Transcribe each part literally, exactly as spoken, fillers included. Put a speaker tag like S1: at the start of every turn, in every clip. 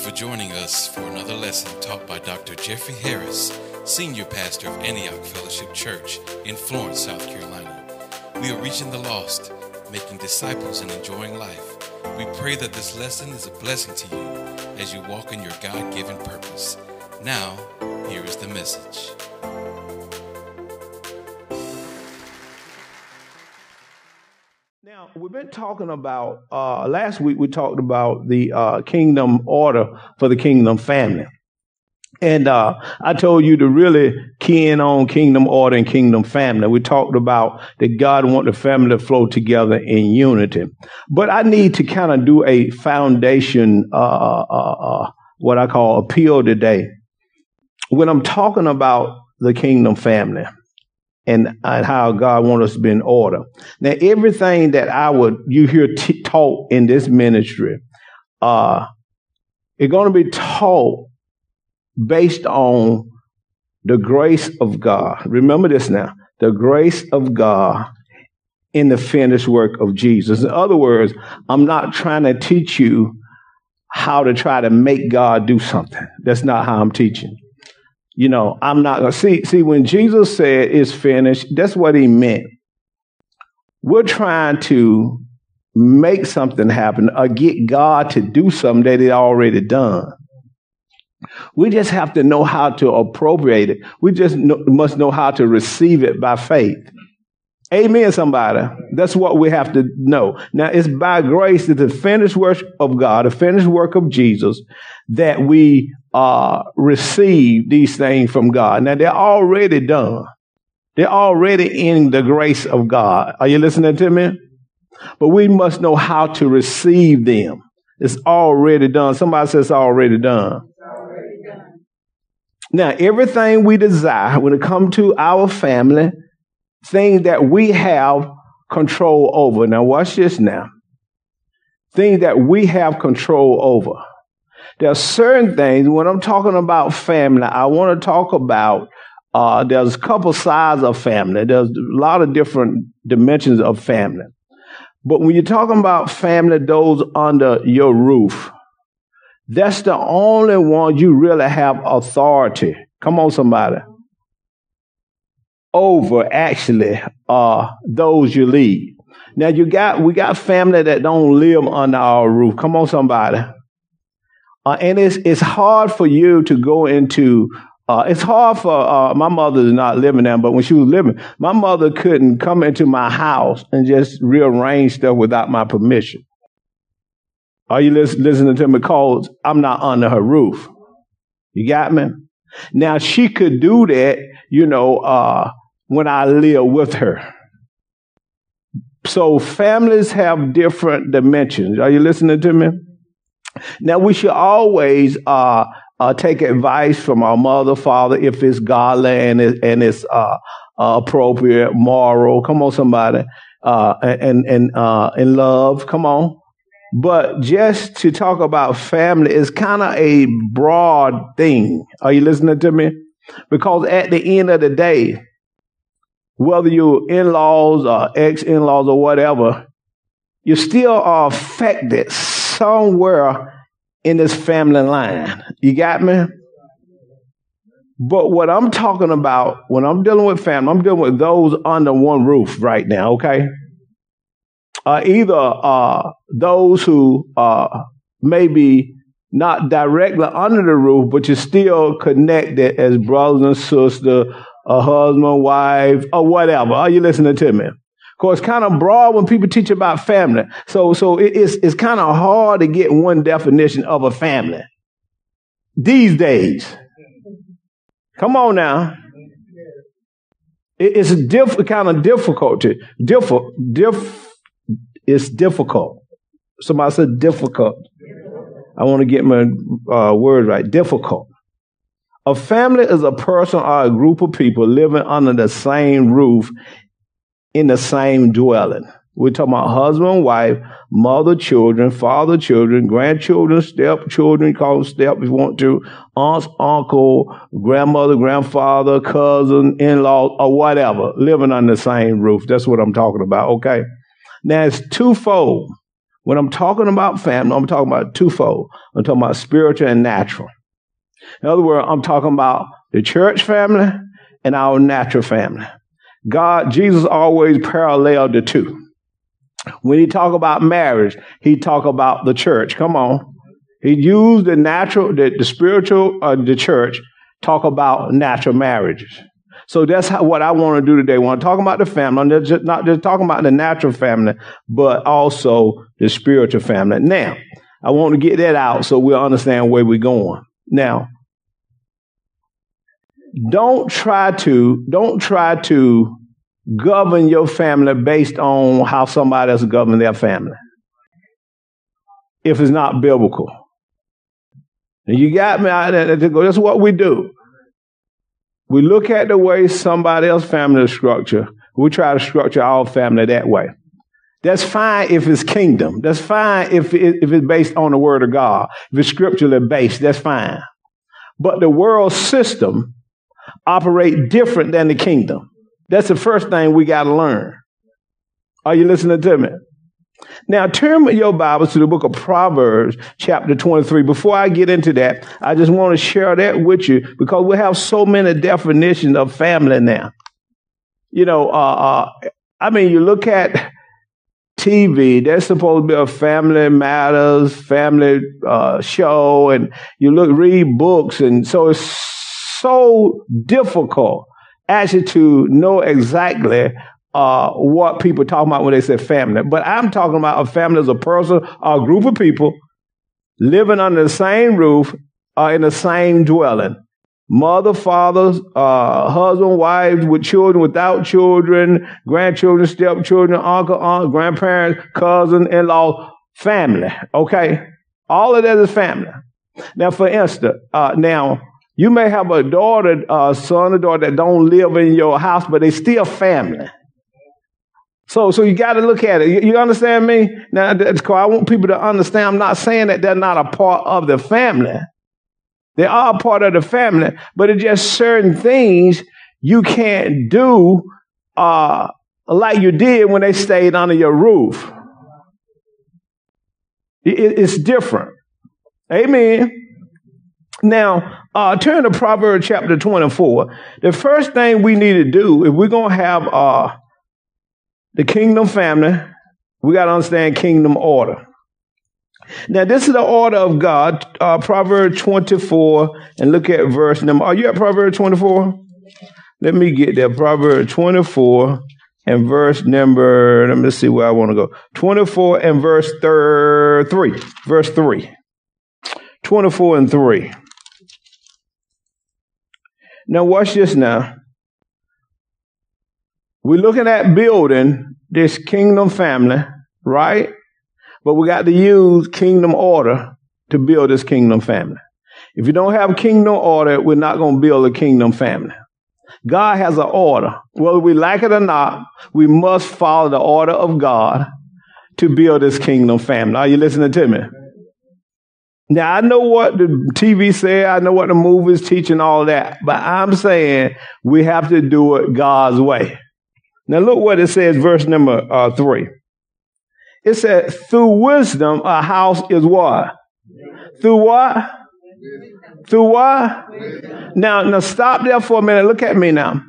S1: for joining us for another lesson taught by Doctor Jeffrey Harris, Senior Pastor of Antioch Fellowship Church in Florence, South Carolina. We are reaching the lost, making disciples and enjoying life. We pray that this lesson is a blessing to you as you walk in your God-given purpose. Now, here is the message.
S2: Now, we've been talking about, uh, last week we talked about the uh, kingdom order for the kingdom family. And uh, I told you to really key in on kingdom order and kingdom family. We talked about that God wants the family to flow together in unity. But I need to kind of do a foundation, uh, uh, uh, what I call appeal today. When I'm talking about the kingdom family, and, and how God wants us to be in order. Now, everything that I would you hear t- taught in this ministry, uh, it's going to be taught based on the grace of God. Remember this now, the grace of God in the finished work of Jesus. In other words, I'm not trying to teach you how to try to make God do something. That's not how I'm teaching. You know, I'm not going to see, see, when Jesus said it's finished, that's what he meant. We're trying to make something happen or get God to do something that he already done. We just have to know how to appropriate it. We just know, must know how to receive it by faith. Amen, somebody. That's what we have to know. Now, it's by grace that the finished work of God, the finished work of Jesus, that we uh, receive these things from God. Now, they're already done. They're already in the grace of God. Are you listening to me? But we must know how to receive them. It's already done. Somebody says it's already done. It's already done. Now, everything we desire when it comes to our family, things that we have control over. Now, watch this now. Things that we have control over. There are certain things, when I'm talking about family, I want to talk about, uh, there's a couple sides of family. There's a lot of different dimensions of family. But when you're talking about family, those under your roof, that's the only one you really have authority. Come on, somebody. Over actually uh, those you lead. Now you got we got family that don't live under our roof. Come on, somebody. Uh, and it's it's hard for you to go into. Uh, it's hard for uh, my mother is not living there, but when she was living, my mother couldn't come into my house and just rearrange stuff without my permission. Are you listen, listening to me? Because I'm not under her roof. You got me? Now she could do that, you know, uh, when I live with her. So families have different dimensions. Are you listening to me? Now we should always uh, uh, take advice from our mother, father, if it's godly and, it, and it's uh, uh, appropriate, moral. Come on, somebody, uh, and and uh, in love. Come on. But just to talk about family is kind of a broad thing. Are you listening to me? Because at the end of the day, whether you're in-laws or ex-in-laws or whatever, you still are affected somewhere in this family line. You got me? But what I'm talking about, when I'm dealing with family, I'm dealing with those under one roof right now, okay? Uh, either uh, those who uh, maybe not directly under the roof, but you're still connected as brothers and sisters, a husband, wife, or whatever. Are you listening to me? Of course, it's kind of broad when people teach about family. So so it, it's, it's kind of hard to get one definition of a family these days. Come on now. It, it's diff, kind of difficult. To, diff, diff, it's difficult. Somebody said difficult. I want to get my uh, word right. Difficult. A family is a person or a group of people living under the same roof in the same dwelling. We're talking about husband, wife, mother, children, father, children, grandchildren, stepchildren, call them step if you want to, aunts, uncle, grandmother, grandfather, cousin, in-law, or whatever, living under the same roof. That's what I'm talking about, okay? Now, it's twofold. When I'm talking about family, I'm talking about twofold. I'm talking about spiritual and natural. In other words, I'm talking about the church family and our natural family. God, Jesus always paralleled the two. When he talk about marriage, he talk about the church. Come on. He used the natural, the, the spiritual, uh, the church, talk about natural marriages. So that's how, what I want to do today. I want to talk about the family. I'm just, not just talking about the natural family, but also the spiritual family. Now, I want to get that out so we'll understand where we're going. Now, don't try to, don't try to govern your family based on how somebody else govern their family, if it's not biblical. And you got me out there to go. That's what we do. We look at the way somebody else's family is structured. We try to structure our family that way. That's fine if it's kingdom. That's fine if it, if it's based on the word of God. If it's scripturally based, that's fine. But the world system operates different than the kingdom. That's the first thing we got to learn. Are you listening to me? Now, turn with your Bibles to the book of Proverbs, chapter twenty-three. Before I get into that, I just want to share that with you because we have so many definitions of family now. You know, uh, uh, I mean, you look at T V, there's supposed to be a family matters, family uh, show, and you look, read books, and so it's so difficult actually to know exactly uh, what people talk about when they say family. But I'm talking about a family as a person or a group of people living under the same roof or in the same dwelling. Mother, fathers, uh, husband, wives with children, without children, grandchildren, stepchildren, uncle, aunt, grandparents, cousin, in-law, family. Okay? All of that is family. Now, for instance, uh, now, you may have a daughter, uh, son or daughter that don't live in your house, but they still family. So, so you got to look at it. You, you understand me? Now, that's cool. I want people to understand. I'm not saying that they're not a part of the family. They are a part of the family, but it's just certain things you can't do uh, like you did when they stayed under your roof. It, it's different. Amen. Now, uh, turn to Proverbs chapter twenty-four. The first thing we need to do, if we're going to have uh, the kingdom family, we got to understand kingdom order. Now, this is the order of God, uh, Proverbs twenty-four, and look at verse number. Are you at Proverbs twenty-four? Let me get there. Proverbs twenty-four and verse number, let me see where I want to go. twenty-four and verse thir- three. Verse three. twenty-four and three. Now, watch this now. We're looking at building this kingdom family, right? But we got to use kingdom order to build this kingdom family. If you don't have kingdom order, we're not going to build a kingdom family. God has an order. Whether we like it or not, we must follow the order of God to build this kingdom family. Are you listening to me? Now, I know what the T V said. I know what the movies teach and all that. But I'm saying we have to do it God's way. Now, look what it says, verse number uh, three. It said, through wisdom, a house is what? Through what? Through what? Now, now stop there for a minute. Look at me now.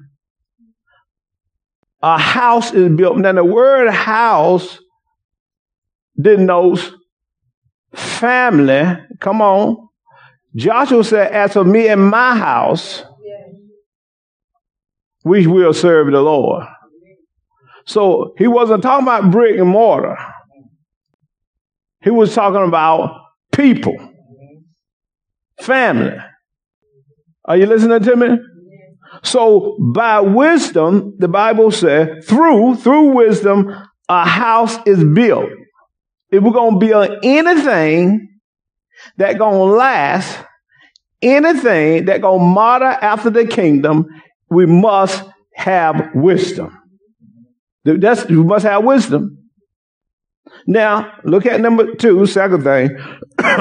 S2: A house is built. Now, the word house denotes family. Come on. Joshua said, as for me and my house, we will serve the Lord. So he wasn't talking about brick and mortar. He was talking about people, family. Are you listening to me? So by wisdom, the Bible said, through, through wisdom, a house is built. If we're going to build anything that's going to last, anything that's going to model after the kingdom, we must have wisdom. That's, we must have wisdom. Now, look at number two, second thing.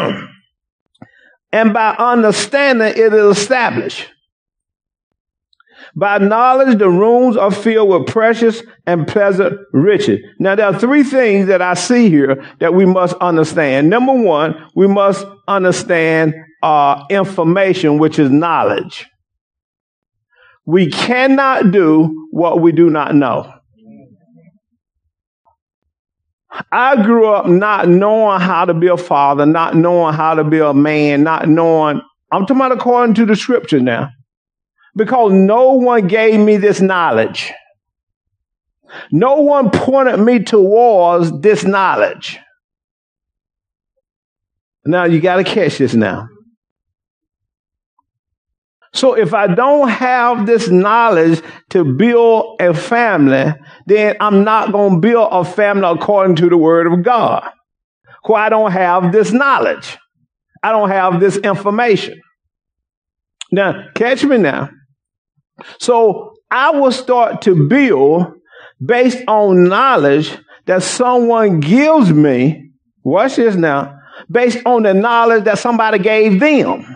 S2: And by understanding, it is established. By knowledge, the rooms are filled with precious and pleasant riches. Now, there are three things that I see here that we must understand. Number one, we must understand uh, information, which is knowledge. We cannot do what we do not know. I grew up not knowing how to be a father, not knowing how to be a man, not knowing. I'm talking about according to the scripture now. Because no one gave me this knowledge. No one pointed me towards this knowledge. Now you got to catch this now. So if I don't have this knowledge to build a family, then I'm not going to build a family according to the word of God. Because I don't have this knowledge. I don't have this information. Now, catch me now. So I will start to build based on knowledge that someone gives me. Watch this now. Based on the knowledge that somebody gave them.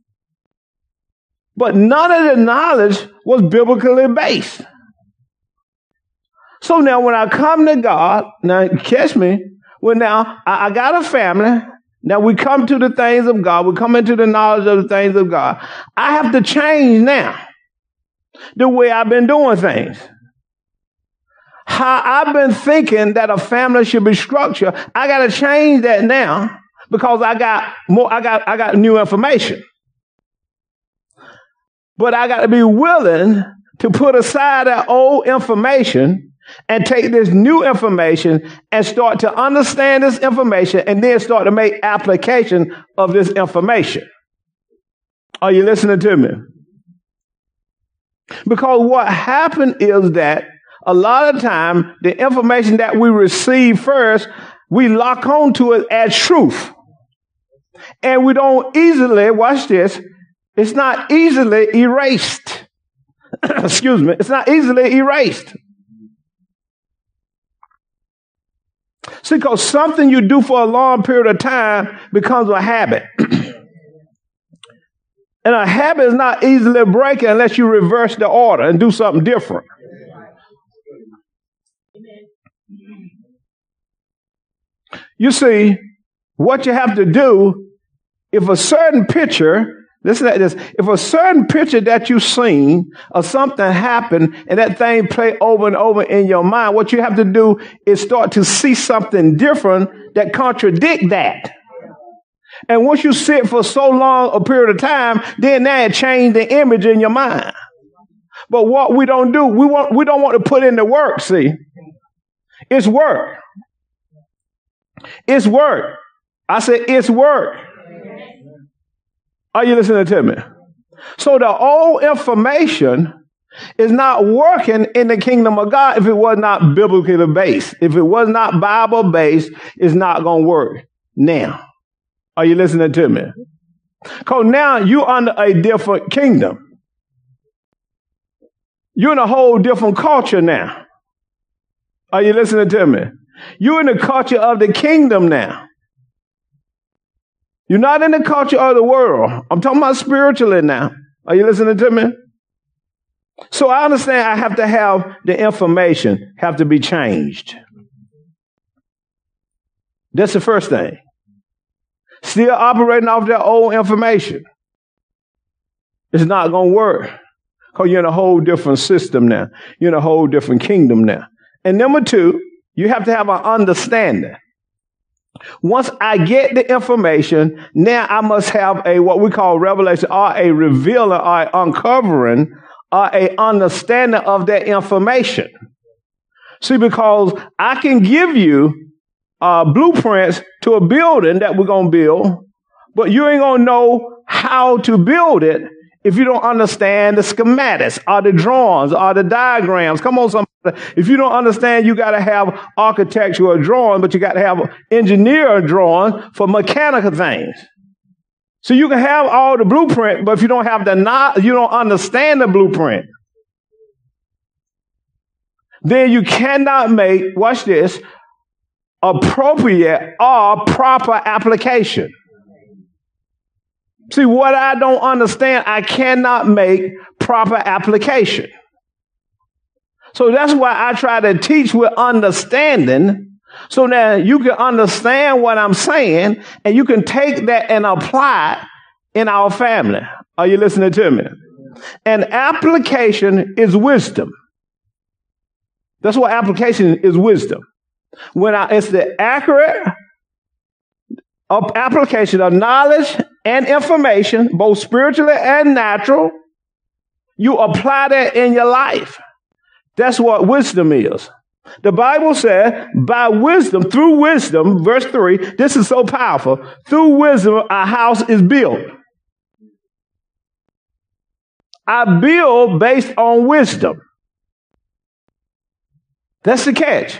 S2: But none of the knowledge was biblically based. So now when I come to God, now catch me. Well, now I, I got a family. Now we come to the things of God. We come into the knowledge of the things of God. I have to change now the way I've been doing things. How I've been thinking that a family should be structured, I got to change that now because I got more. I got I got new information. But I got to be willing to put aside that old information and take this new information and start to understand this information and then start to make application of this information. Are you listening to me? Because what happened is that a lot of time, the information that we receive first, we lock on to it as truth. And we don't easily, watch this, it's not easily erased. Excuse me. It's not easily erased. See, because something you do for a long period of time becomes a habit. And a habit is not easily breaking unless you reverse the order and do something different. You see, what you have to do, if a certain picture, listen to this, if a certain picture that you've seen or something happened and that thing play over and over in your mind, what you have to do is start to see something different that contradict that. And once you sit for so long a period of time, then that change the image in your mind. But what we don't do, we want we don't want to put in the work, see. It's work. It's work. I said it's work. Are you listening to me? So the old information is not working in the kingdom of God if it was not biblically based. If it was not Bible based, it's not going to work. Now, are you listening to me? Because now you're under a different kingdom. You're in a whole different culture now. Are you listening to me? You're in the culture of the kingdom now. You're not in the culture of the world. I'm talking about spiritually now. Are you listening to me? So I understand I have to have the information have to be changed. That's the first thing. Still operating off that old information. It's not going to work. Because you're in a whole different system now. You're in a whole different kingdom now. And number two, you have to have an understanding. Once I get the information, now I must have a what we call revelation, or a revealing, or a uncovering, or a understanding of that information. See, because I can give you uh, blueprints to a building that we're going to build, but you ain't going to know how to build it if you don't understand the schematics, or the drawings, or the diagrams. Come on, somebody. If you don't understand, you got to have architectural drawing, but you got to have engineer drawing for mechanical things. So you can have all the blueprint, but if you don't have the not, you don't understand the blueprint, then you cannot make, watch this, appropriate or proper application. See, what I don't understand, I cannot make proper application. So that's why I try to teach with understanding, so that you can understand what I'm saying and you can take that and apply it in our family. Are you listening to me? And application is wisdom. That's what application is, wisdom. When I, it's the accurate of application of knowledge and information, both spiritually and natural, you apply that in your life. That's what wisdom is. The Bible said, by wisdom, through wisdom, verse three, this is so powerful, through wisdom a house is built. I build based on wisdom. That's the catch.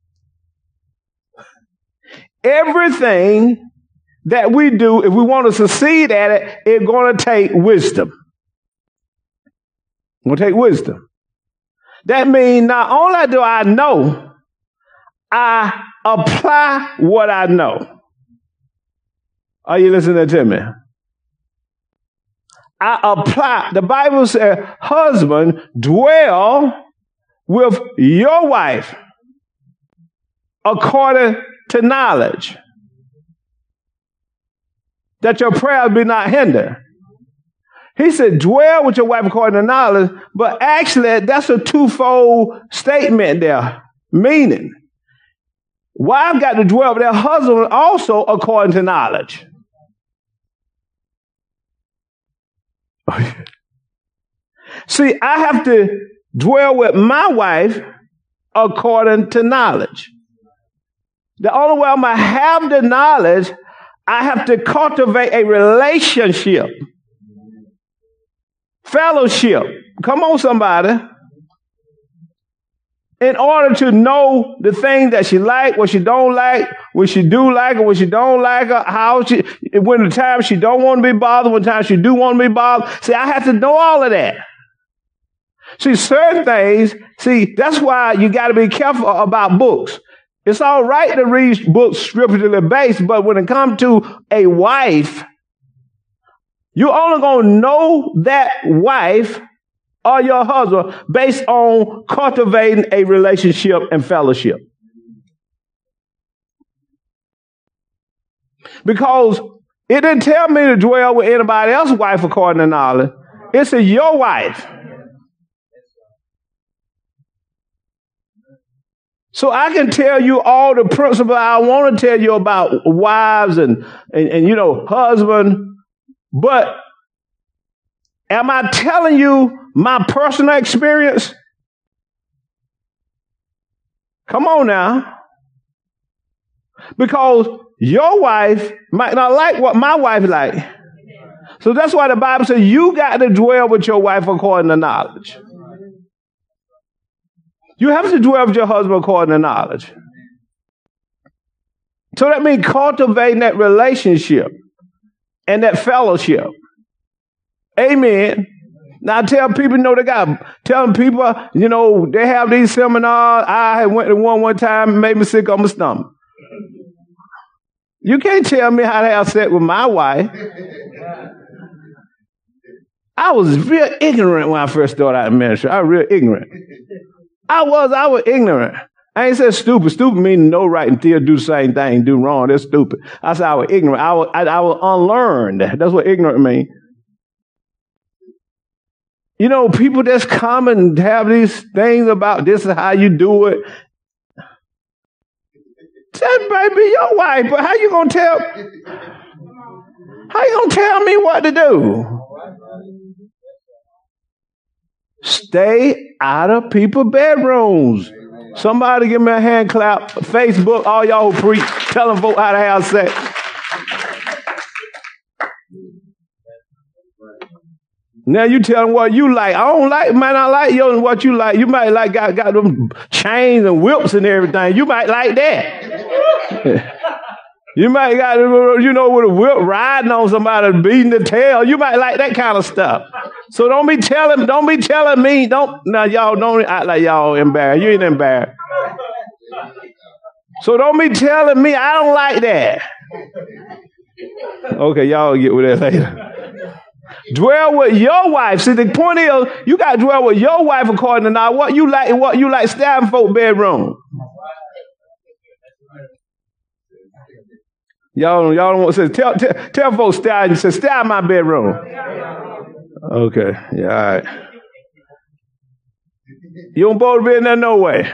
S2: Everything that we do, if we want to succeed at it, it's going to take wisdom. It's going to take wisdom. That means not only do I know, I apply what I know. Are you listening to me? I apply. The Bible says, husband, dwell with your wife according to knowledge, that your prayers be not hindered. He said, dwell with your wife according to knowledge, but actually that's a twofold statement there, meaning wife got to dwell with their husband also according to knowledge. See, I have to dwell with my wife according to knowledge. The only way I'm going to have the knowledge, I have to cultivate a relationship. Fellowship. Come on, somebody. In order to know the thing that she like, what she don't like, what she do like her, what she don't like her, how she, when the time she don't want to be bothered, when the time she do want to be bothered. See, I have to know all of that. See, certain things, see, that's why you got to be careful about books. It's all right to read books scripturally based, but when it comes to a wife, you're only going to know that wife or your husband based on cultivating a relationship and fellowship. Because it didn't tell me to dwell with anybody else's wife according to knowledge. It's a your wife. So I can tell you all the principles I want to tell you about wives and, and, and you know, husband, but am I telling you my personal experience? Come on now. Because your wife might not like what my wife like. So that's why the Bible says you got to dwell with your wife according to knowledge. You have to dwell with your husband according to knowledge. So that means cultivating that relationship and that fellowship. Amen. Now I tell people, you know, they got telling people, you know, they have these seminars. I went to one one time and made me sick on my stomach. You can't tell me how to have sex with my wife. I was real ignorant when I first started out in ministry. I was real ignorant. I was, I was ignorant. I ain't said stupid. Stupid means no right until do the same thing, do wrong. That's stupid. I said I was ignorant. I was, I, I was unlearned. That's what ignorant means. You know, people that's come and have these things about this is how you do it. That might be your wife, but how you gonna tell? How you gonna tell me what to do? Stay out of people's bedrooms. Somebody give me a hand clap. Facebook, all y'all who preach, tell them vote how to have sex. Now you tell them what you like. I don't like, might not like you what you like. You might like got, got them chains and whips and everything. You might like that. You might got, you know, with a whip riding on somebody, beating the tail. You might like that kind of stuff. So don't be telling, don't be telling me, don't, now y'all don't act like y'all embarrassed. You ain't embarrassed. So don't be telling me I don't like that. Okay, y'all get with that later. Dwell with your wife. See, the point is, you got to dwell with your wife according to now. What you like, what you like, stay in folk bedroom. Y'all, y'all don't want to say, tell, tell, tell folks stay out and say, stay out my bedroom. Okay, yeah, all right. You don't both be in there no way.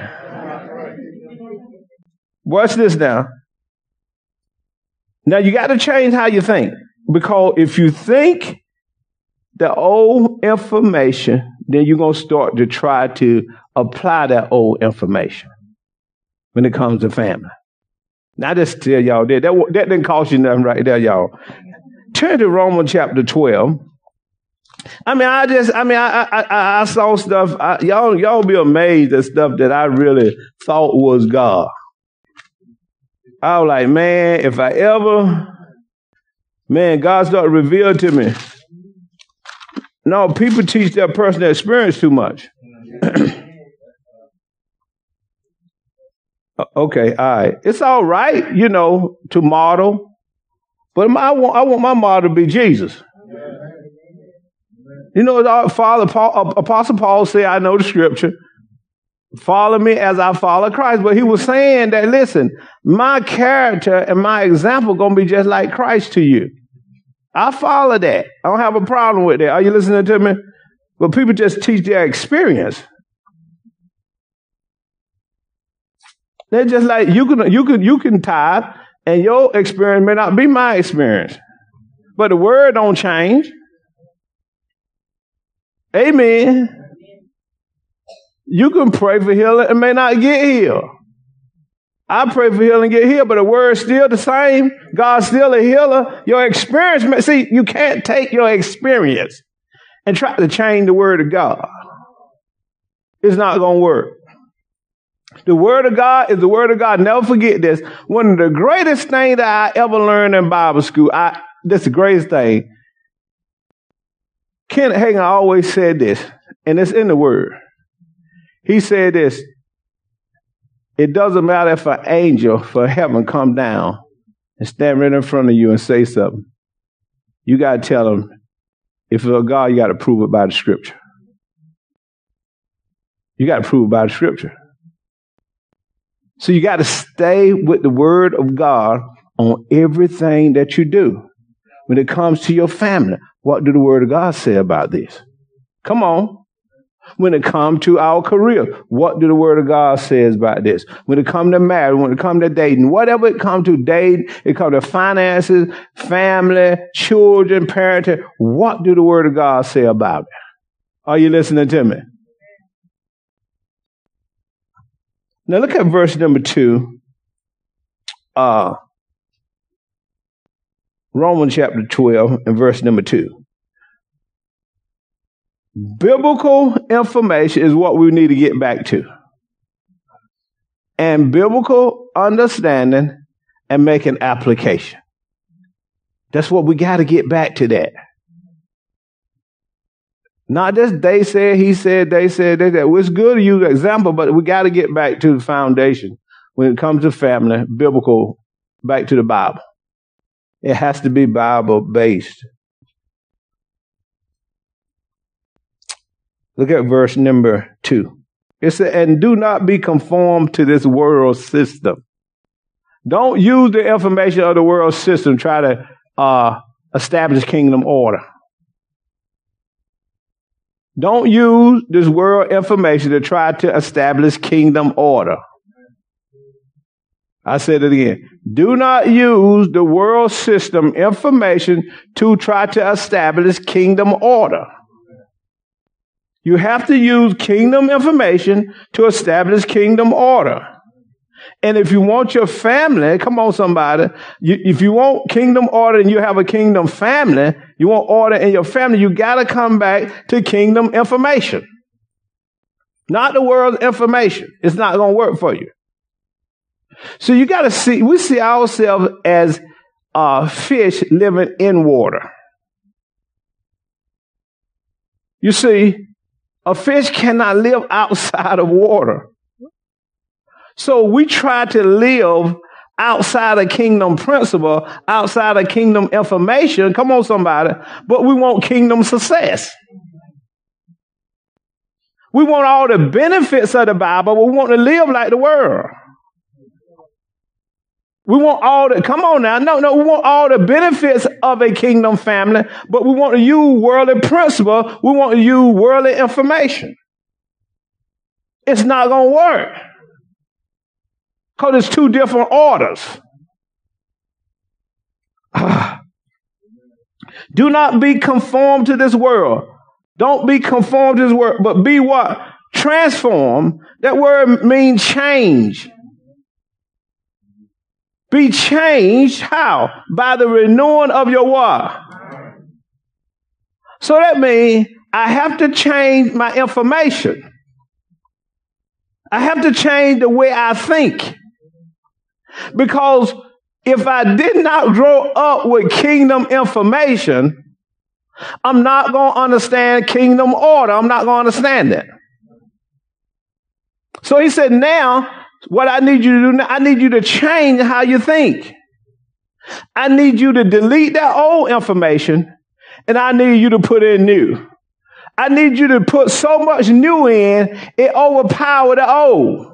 S2: Watch this now. Now you got to change how you think, because if you think the old information, then you're going to start to try to apply that old information when it comes to family. Now, I just tell y'all that, that that didn't cost you nothing right there, y'all. Turn to Romans chapter twelve. I mean, I just, I mean, I I, I saw stuff. I, y'all, y'all be amazed at stuff that I really thought was God. I was like, man, if I ever, man, God started to reveal to me. No, people teach their personal experience too much. Okay, all right. It's all right, you know, to model. But I want, I want my model to be Jesus. You know, our Father, Paul, Apostle Paul said, I know the scripture. Follow me as I follow Christ. But he was saying that, listen, my character and my example going to be just like Christ to you. I follow that. I don't have a problem with that. Are you listening to me? But people just teach their experience. They're just like, you can, you can, you can tithe, and your experience may not be my experience. But the word don't change. Amen. You can pray for healing and may not get healed. I pray for healing and get healed, but the word's still the same. God's still a healer. Your experience, see, you can't take your experience and try to change the word of God. It's not going to work. The word of God is the word of God. Never forget this. One of the greatest things that I ever learned in Bible school, I, this is the greatest thing. Kenneth Hagin always said this, and it's in the word. He said this: it doesn't matter if an angel from heaven come down and stand right in front of you and say something. You got to tell them, if it's a God, you got to prove it by the scripture. You got to prove it by the scripture. So you got to stay with the word of God on everything that you do. When it comes to your family, what do the word of God say about this? Come on. When it comes to our career, what do the word of God says about this? When it comes to marriage, when it comes to dating, whatever it comes to dating, it comes to finances, family, children, parenting, what do the word of God say about it? Are you listening to me? Now look at verse number two. Uh, Romans chapter twelve and verse number two. Biblical information is what we need to get back to. And biblical understanding and make an application. That's what we got to get back to that. Not just they said, he said, they said, they said. Well, it's good to use an example, but we got to get back to the foundation when it comes to family, biblical, back to the Bible. It has to be Bible-based. Look at verse number two. It said, and do not be conformed to this world system. Don't use the information of the world system to try to uh, establish kingdom order. Don't use this world information to try to establish kingdom order. I said it again. Do not use the world system information to try to establish kingdom order. You have to use kingdom information to establish kingdom order. And if you want your family, come on somebody, you, if you want kingdom order and you have a kingdom family, you want order in your family, you got to come back to kingdom information. Not the world's information. It's not going to work for you. So you got to see, we see ourselves as uh, fish living in water. You see, a fish cannot live outside of water. So we try to live outside of kingdom principle, outside of kingdom information. Come on, somebody. But we want kingdom success. We want all the benefits of the Bible, but we want to live like the world. We want all the, come on now, no, no, we want all the benefits of a kingdom family, but we want to use worldly principle. We want to use worldly information. It's not going to work. Because it's two different orders. Do not be conformed to this world. Don't be conformed to this world, but be what? Transform. That word means change. Be changed. How? By the renewing of your what? So that means I have to change my information. I have to change the way I think. Because if I did not grow up with kingdom information, I'm not going to understand kingdom order. I'm not going to understand it. So he said, now, what I need you to do now, I need you to change how you think. I need you to delete that old information, and I need you to put in new. I need you to put so much new in, it overpower the old.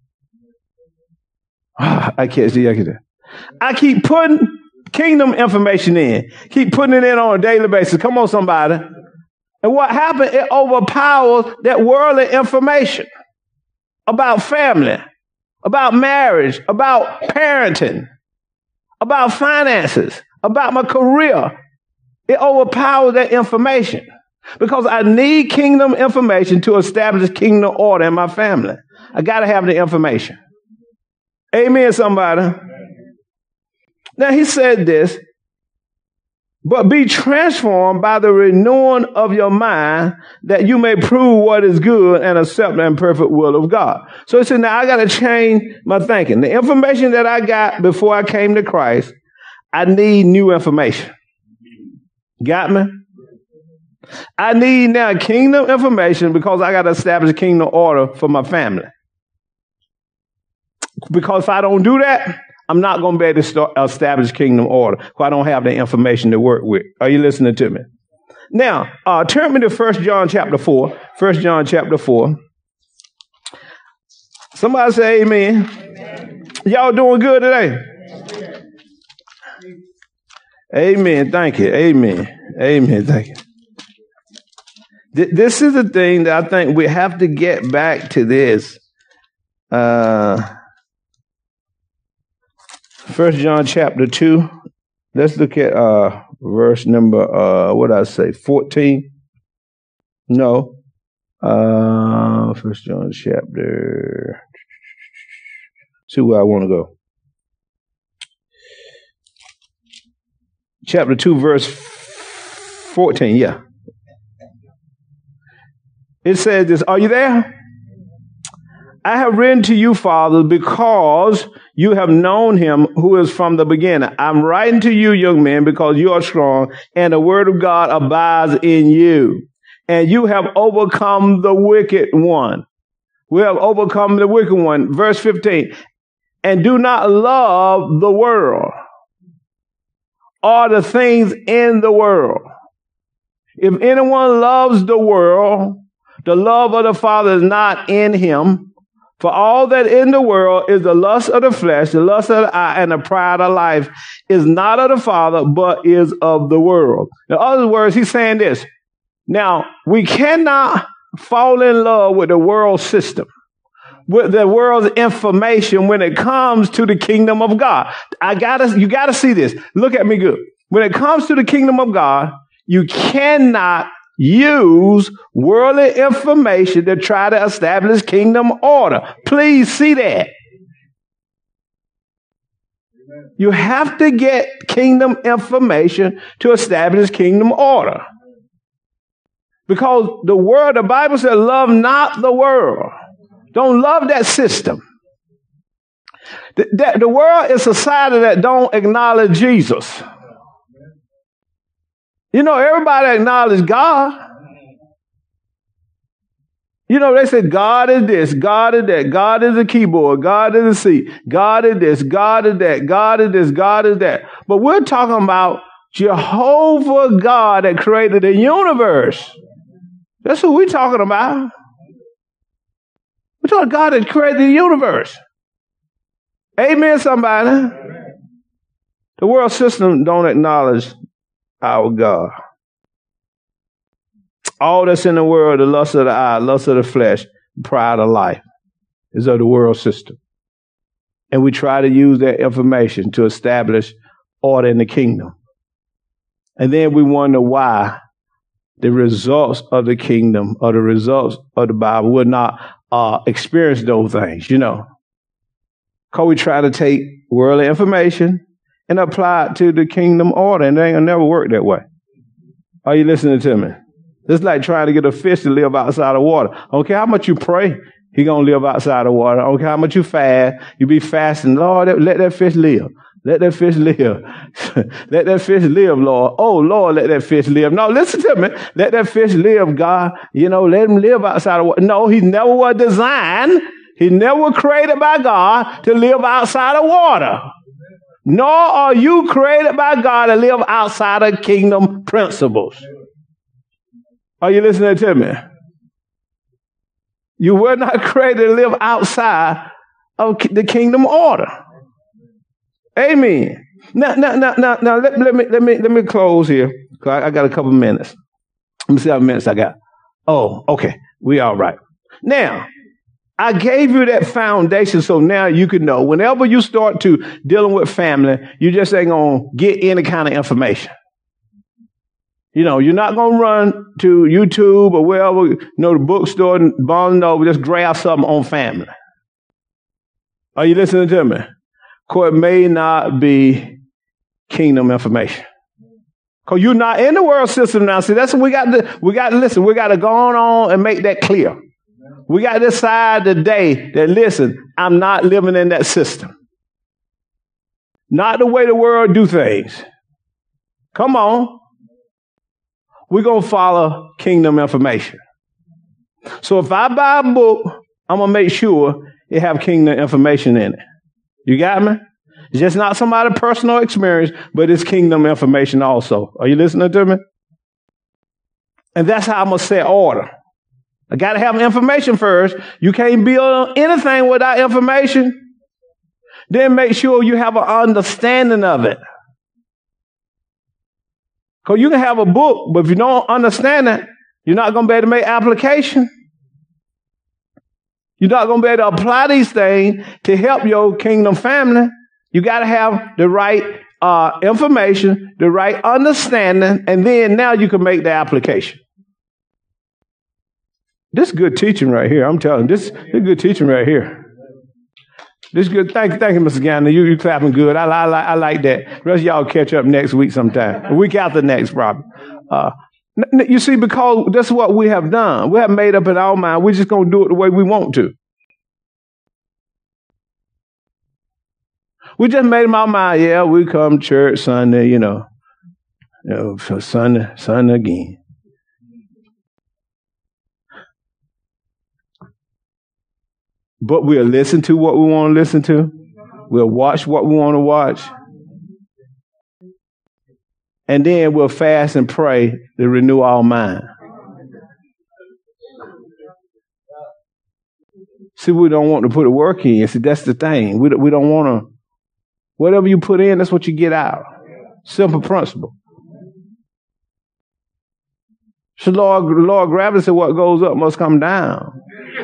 S2: I can't see. I can't. I keep putting kingdom information in. Keep putting it in on a daily basis. Come on, somebody. And what happened? It overpowers that worldly information about family, about marriage, about parenting, about finances, about my career. It overpowers that information because I need kingdom information to establish kingdom order in my family. I got to have the information. Amen, somebody. Now, he said this, but be transformed by the renewing of your mind that you may prove what is good and acceptable and perfect will of God. So he said, now I got to change my thinking. The information that I got before I came to Christ, I need new information. Got me? I need now kingdom information because I got to establish kingdom order for my family. Because if I don't do that, I'm not going to be able to start, establish kingdom order because I don't have the information to work with. Are you listening to me? Now, uh, turn me to First John chapter four. First John chapter four. Somebody say amen. Amen. Y'all doing good today? Amen. Amen. Thank you. Amen. Amen. Thank you. Th- this is the thing that I think we have to get back to this. Uh... First John chapter two. Let's look at uh, verse number, uh, what did I say, fourteen? No. Uh, First John chapter. See where I want to go. Chapter two, verse fourteen, yeah. It says this, are you there? I have written to you, fathers, because you have known him who is from the beginning. I'm writing to you, young men, because you are strong, and the word of God abides in you. And you have overcome the wicked one. We have overcome the wicked one. Verse fifteen. And do not love the world or the things in the world. If anyone loves the world, the love of the Father is not in him. For all that in the world is the lust of the flesh, the lust of the eye, and the pride of life is not of the Father, but is of the world. In other words, he's saying this. Now, we cannot fall in love with the world system, with the world's information when it comes to the kingdom of God. I gotta, you gotta see this. Look at me good. When it comes to the kingdom of God, you cannot use worldly information to try to establish kingdom order. Please see that. You have to get kingdom information to establish kingdom order. Because the world, the Bible says, love not the world. Don't love that system. The, that, the world is a society that don't acknowledge Jesus. You know, everybody acknowledges God. You know, they say God is this, God is that, God is the keyboard, God is the seat, God is this, God is that, God is this, God is that. But we're talking about Jehovah God that created the universe. That's who we're talking about. We're talking about God that created the universe. Amen, somebody. The world system don't acknowledge our God. All that's in the world, the lust of the eye, lust of the flesh, pride of life, is of the world system. And we try to use that information to establish order in the kingdom. And then we wonder why the results of the kingdom or the results of the Bible would not uh, experience those things, you know. Because we try to take worldly information and apply it to the kingdom order, and it ain't gonna never work that way. Are you listening to me? It's like trying to get a fish to live outside of water. I don't care how much you pray, he gonna live outside of water. I don't care how much you fast, you be fasting. Lord, let that fish live. Let that fish live. Let that fish live, Lord. Oh, Lord, let that fish live. No, listen to me. Let that fish live, God. You know, let him live outside of water. No, he never was designed. He never was created by God to live outside of water. Nor are you created by God to live outside of kingdom principles. Are you listening to me? You were not created to live outside of the kingdom order. Amen. Now, now, now, now, now let, let me let me let me close here. I, I got a couple minutes. Let me see how many minutes I got. Oh, okay. We all right. Now, I gave you that foundation so now you can know whenever you start to dealing with family, you just ain't gonna get any kind of information. You know, you're not going to run to YouTube or wherever, you know, the bookstore and Barnes and Noble, just grab something on family. Are you listening to me? Because it may not be kingdom information. Because you're not in the world system now. See, that's what we got to, we got to listen. We got to go on and make that clear. We got to decide today that, listen, I'm not living in that system. Not the way the world do things. Come on. We're going to follow kingdom information. So if I buy a book, I'm going to make sure it have kingdom information in it. You got me? It's just not somebody's personal experience, but it's kingdom information also. Are you listening to me? And that's how I'm going to set order. I got to have information first. You can't build anything without information. Then make sure you have an understanding of it. Because you can have a book, but if you don't understand it, you're not going to be able to make application. You're not going to be able to apply these things to help your kingdom family. You got to have the right uh, information, the right understanding, and then now you can make the application. This is good teaching right here. I'm telling you, this, this is good teaching right here. This is good. Thank you, thank you, Mister Gannon. You you clapping good. I, I, I like that. The rest of y'all catch up next week sometime. A week after next, probably. Uh, you see, because that's what we have done. We have made up in our mind. We're just going to do it the way we want to. We just made up our mind. Yeah, we come to church Sunday, you know. You know, so Sunday, Sunday again. But we'll listen to what we want to listen to. We'll watch what we want to watch. And then we'll fast and pray to renew our mind. See, we don't want to put the work in. See, that's the thing. We, we don't want to. Whatever you put in, that's what you get out. Simple principle. So Lord, Lord gravity said what goes up must come down.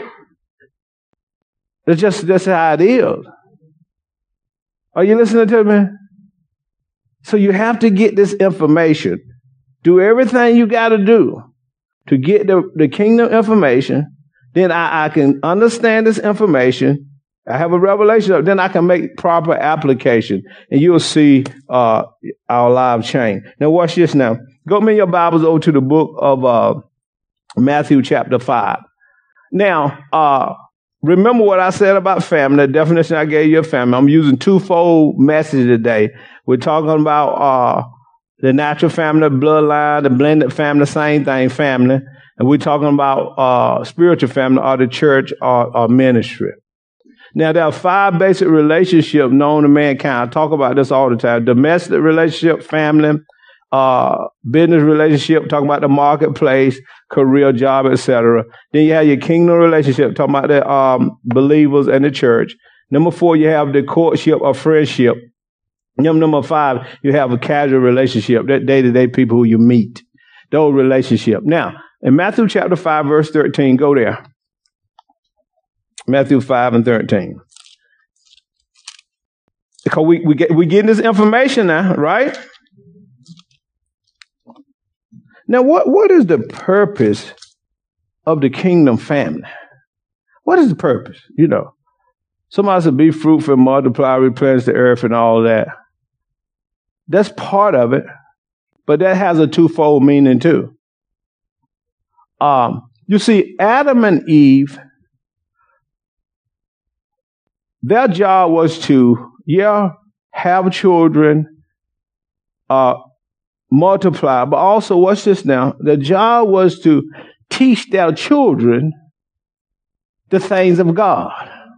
S2: That's just that's how it is. Are you listening to me? So you have to get this information. Do everything you got to do to get the, the kingdom information. Then I, I can understand this information. I have a revelation of it. Then I can make proper application. And you'll see uh, our lives change. Now watch this now. Go me your Bibles over to the book of uh, Matthew chapter five. Now, uh, remember what I said about family, the definition I gave you of family. I'm using twofold message today. We're talking about uh, the natural family, bloodline, the blended family, same thing, family. And we're talking about uh, spiritual family or the church or, or ministry. Now, there are five basic relationships known to mankind. I talk about this all the time. Domestic relationship, family, uh, business relationship, talking about the marketplace, career, job, et cetera. Then you have your kingdom relationship, talking about the um, believers and the church. Number four, you have the courtship or friendship. Number, number five, you have a casual relationship, that day-to-day people who you meet. Those relationships. Now, in Matthew chapter five, verse thirteen, go there. Matthew five and thirteen. Because we, we get we getting this information now, right? Now, what, what is the purpose of the kingdom family? What is the purpose? You know, somebody said be fruitful, multiply, replenish the earth and all that. That's part of it, but that has a twofold meaning too. Um, you see, Adam and Eve, their job was to, yeah, have children, uh, multiply, but also, what's this now? The job was to teach their children the things of God.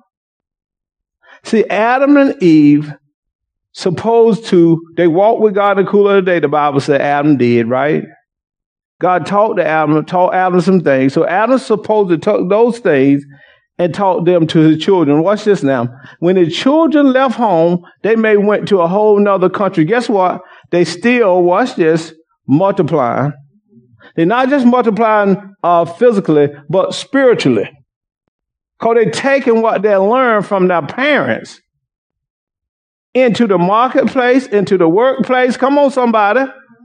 S2: See, Adam and Eve, supposed to, they walked with God in the cool of the day, the Bible said Adam did, right? God taught to Adam, taught Adam some things. So Adam's supposed to take those things and taught them to his children. Watch this now. When the children left home, they may went to a whole nother country. Guess what? They still, watch this, multiplying. They're not just multiplying uh, physically, but spiritually. Because they're taking what they learned from their parents into the marketplace, into the workplace. Come on, somebody.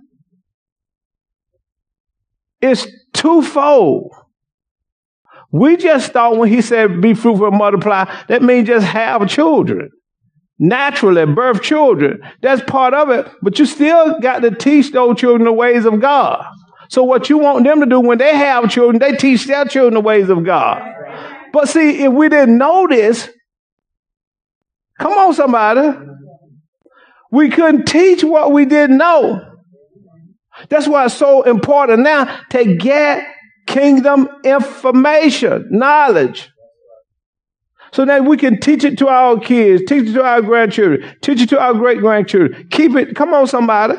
S2: It's twofold. We just thought when he said be fruitful and multiply, that means just have children. Naturally, birth children. That's part of it. But you still got to teach those children the ways of God. So what you want them to do when they have children, they teach their children the ways of God. But see, if we didn't know this, come on, somebody, we couldn't teach what we didn't know. That's why it's so important now to get kingdom information, knowledge. So that we can teach it to our kids, teach it to our grandchildren, teach it to our great-grandchildren. Keep it, come on, somebody.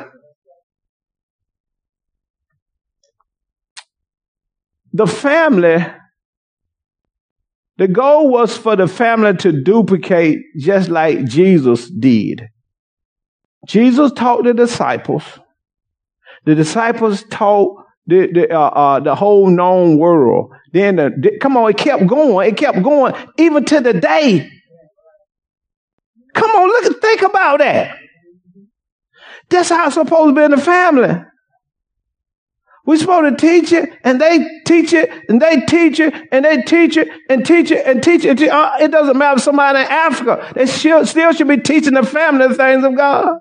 S2: The family, the goal was for the family to duplicate just like Jesus did. Jesus taught the disciples. The disciples taught the the, uh, uh, the whole known world. Then, the, the, come on, it kept going. It kept going even to the day. Come on, look, think about that. That's how it's supposed to be in the family. We're supposed to teach it, and they teach it, and they teach it, and they teach it, and teach it, and teach it. It doesn't matter if somebody in Africa. They still, still should be teaching the family the things of God.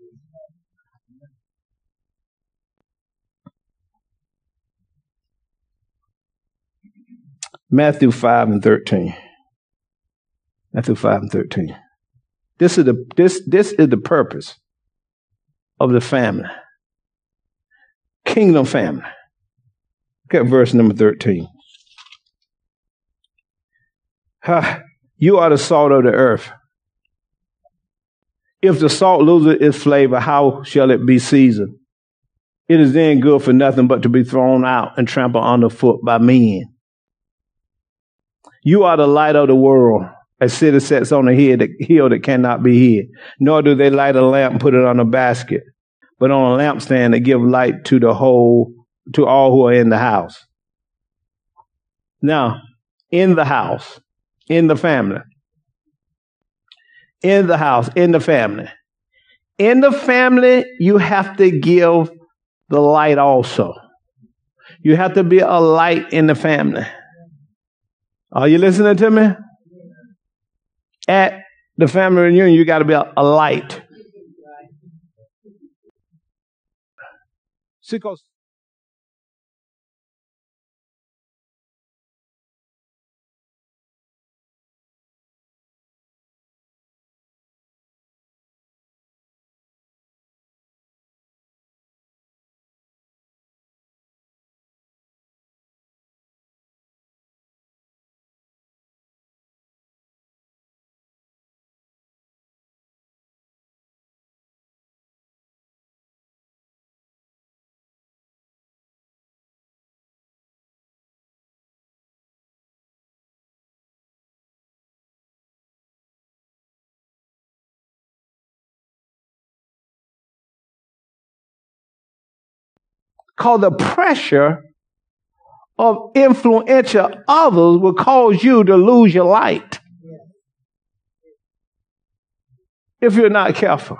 S2: Matthew five and thirteen. Matthew five and thirteen. This is the this this is the purpose of the family. Kingdom family. Look at verse number thirteen. Ha, you are the salt of the earth. If the salt loses its flavor, how shall it be seasoned? It is then good for nothing but to be thrown out and trampled underfoot by men. You are the light of the world. A city sets on a hill that cannot be hid. Nor do they light a lamp and put it on a basket, but on a lampstand to give light to the whole, to all who are in the house. Now, in the house, in the family, in the house, in the family, in the family, you have to give the light also. You have to be a light in the family. Are you listening to me? At the family reunion, you got to be a, a light. See, 'cause Because the pressure of influential others will cause you to lose your light if you're not careful.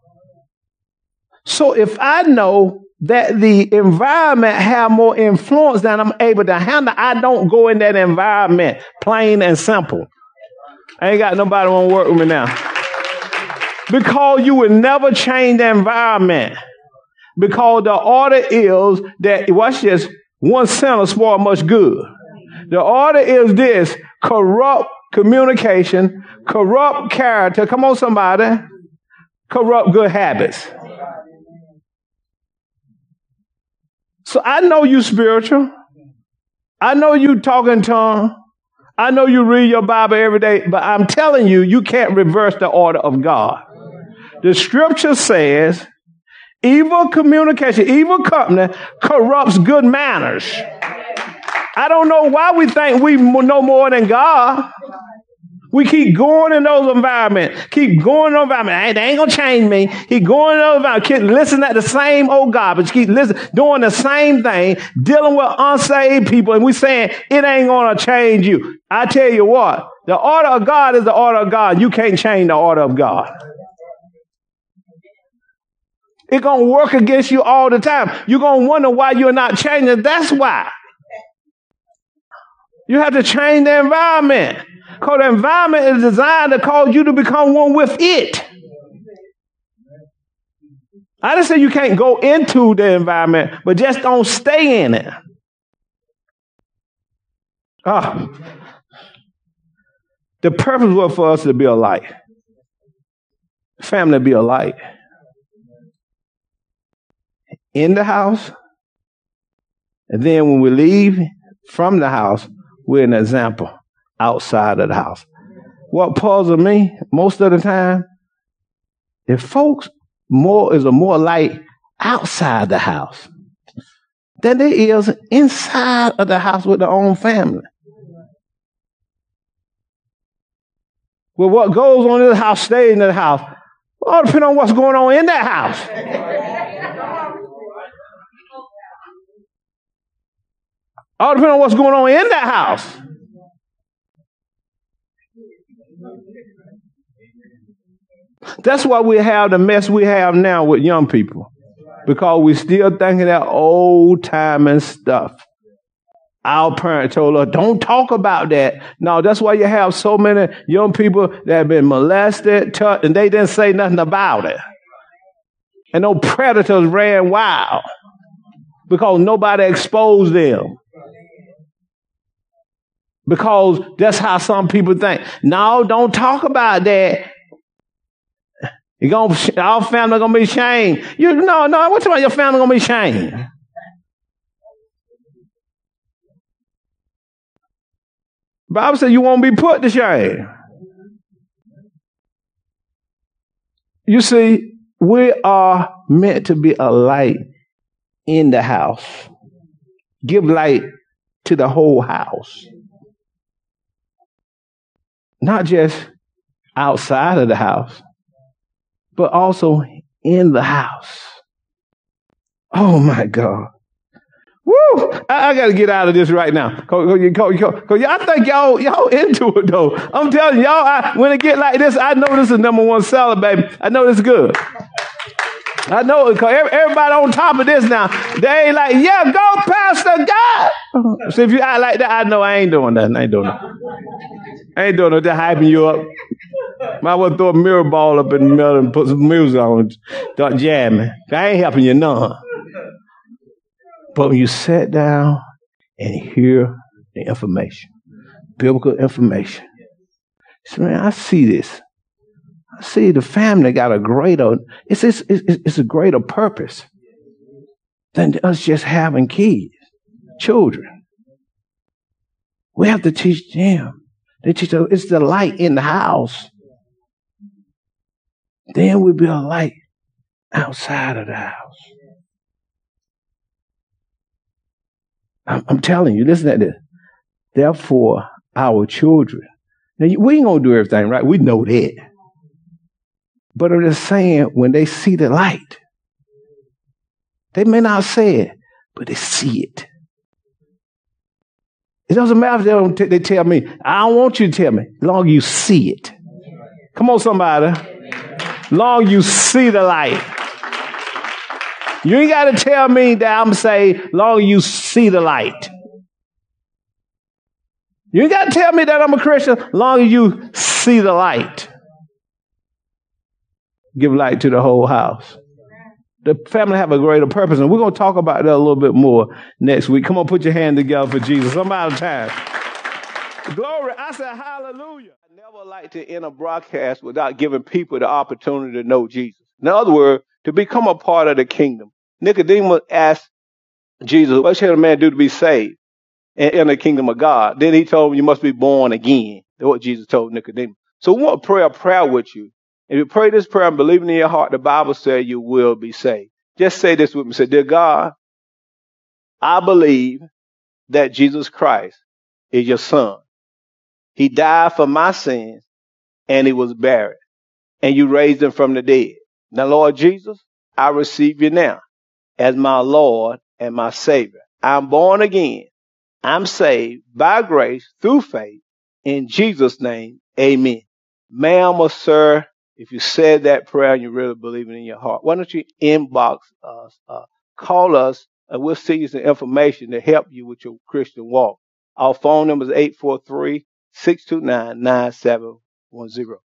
S2: So if I know that the environment have more influence than I'm able to handle, I don't go in that environment, plain and simple. I ain't got nobody want to work with me now. Because you will never change the environment. Because the order is that, watch this, one sinner spoil much good. The order is this: corrupt communication, corrupt character, come on somebody, corrupt good habits. So I know you spiritual. I know you talk in tongues. I know you read your Bible every day, but I'm telling you, you can't reverse the order of God. The scripture says, evil communication, evil company corrupts good manners. I don't know why we think we know more than God. We keep going in those environments. Keep going in those environments. They ain't going to change me. Keep going in those environments. Keep listening to the same old garbage. Keep listening, doing the same thing, dealing with unsaved people. And we saying it ain't going to change you. I tell you what, the order of God is the order of God. You can't change the order of God. It's going to work against you all the time. You're going to wonder why you're not changing. That's why. You have to change the environment. Because the environment is designed to cause you to become one with it. I didn't say you can't go into the environment, but just don't stay in it. Ah. The purpose was for us to be a light. Family be a light. In the house, and then when we leave from the house, we're an example outside of the house. What puzzles me most of the time, if folks more is a more light outside the house than there is inside of the house with their own family. Well, what goes on in the house stays in the house. Well, it depends on what's going on in that house. All depends on what's going on in that house. That's why we have the mess we have now with young people. Because we still thinking that old time and stuff. Our parents told us, don't talk about that. No, that's why you have so many young people that have been molested, touched, and they didn't say nothing about it. And no predators ran wild. Because nobody exposed them. Because that's how some people think. No, don't talk about that. You're gonna, our family gonna be shamed. You no, no. What's about your family gonna be shamed? Bible said you won't be put to shame. You see, we are meant to be a light in the house. Give light to the whole house. Not just outside of the house, but also in the house. Oh my God. Woo! I, I got to get out of this right now. Cause, cause, cause, cause y'all think y'all, y'all into it though. I'm telling y'all, I, when it get like this, I know this is number one seller, baby. I know this is good. I know it, because everybody on top of this now, they ain't like, yeah, go Pastor God. So if you act like that, I know I ain't doing that. I ain't doing that. I ain't doing no just hyping you up. Might well throw a mirror ball up in the middle and put some music on and start jamming. I ain't helping you none. But when you sit down and hear the information, biblical information, so man, I see this. I see the family got a greater, it's, it's, it's, it's a greater purpose than us just having kids, children. We have to teach them. They teach them, it's the light in the house. Then we'll be a light outside of the house. I'm, I'm telling you, listen to this. Therefore, our children. Now, we ain't going to do everything right. We know that. But I'm just saying, when they see the light, they may not say it, but they see it. It doesn't matter if they, don't t- they tell me. I don't want you to tell me. As long as you see it. Come on, somebody. As long as you see the light. You ain't got to tell me that I'm saved. As long as you see the light. You ain't got to tell me that I'm a Christian. As long as you see the light. Give light to the whole house. The family have a greater purpose, and we're going to talk about that a little bit more next week. Come on, put your hand together for Jesus. I'm out of time. Glory. I said hallelujah. I never like to end a broadcast without giving people the opportunity to know Jesus. In other words, to become a part of the kingdom. Nicodemus asked Jesus, what should a man do to be saved and in the kingdom of God? Then he told him, you must be born again. That's what Jesus told Nicodemus. So we want to pray a prayer with you. If you pray this prayer and believe in your heart, the Bible says you will be saved. Just say this with me. Say, dear God, I believe that Jesus Christ is your son. He died for my sins and he was buried and you raised him from the dead. Now, Lord Jesus, I receive you now as my Lord and my Savior. I'm born again. I'm saved by grace through faith. In Jesus' name, amen. Ma'am or sir, if you said that prayer and you really believe it in your heart, why don't you inbox us, uh, call us, and we'll send you some information to help you with your Christian walk. Our phone number is eight four three, six two nine, nine seven one zero.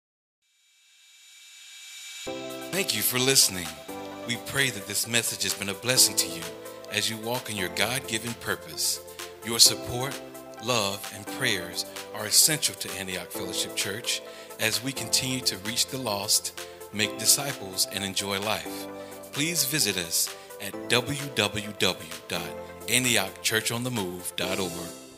S1: Thank you for listening. We pray that this message has been a blessing to you as you walk in your God-given purpose. Your support, love, and prayers are essential to Antioch Fellowship Church as we continue to reach the lost, make disciples, and enjoy life. Please visit us at w w w dot antioch church on the move dot org.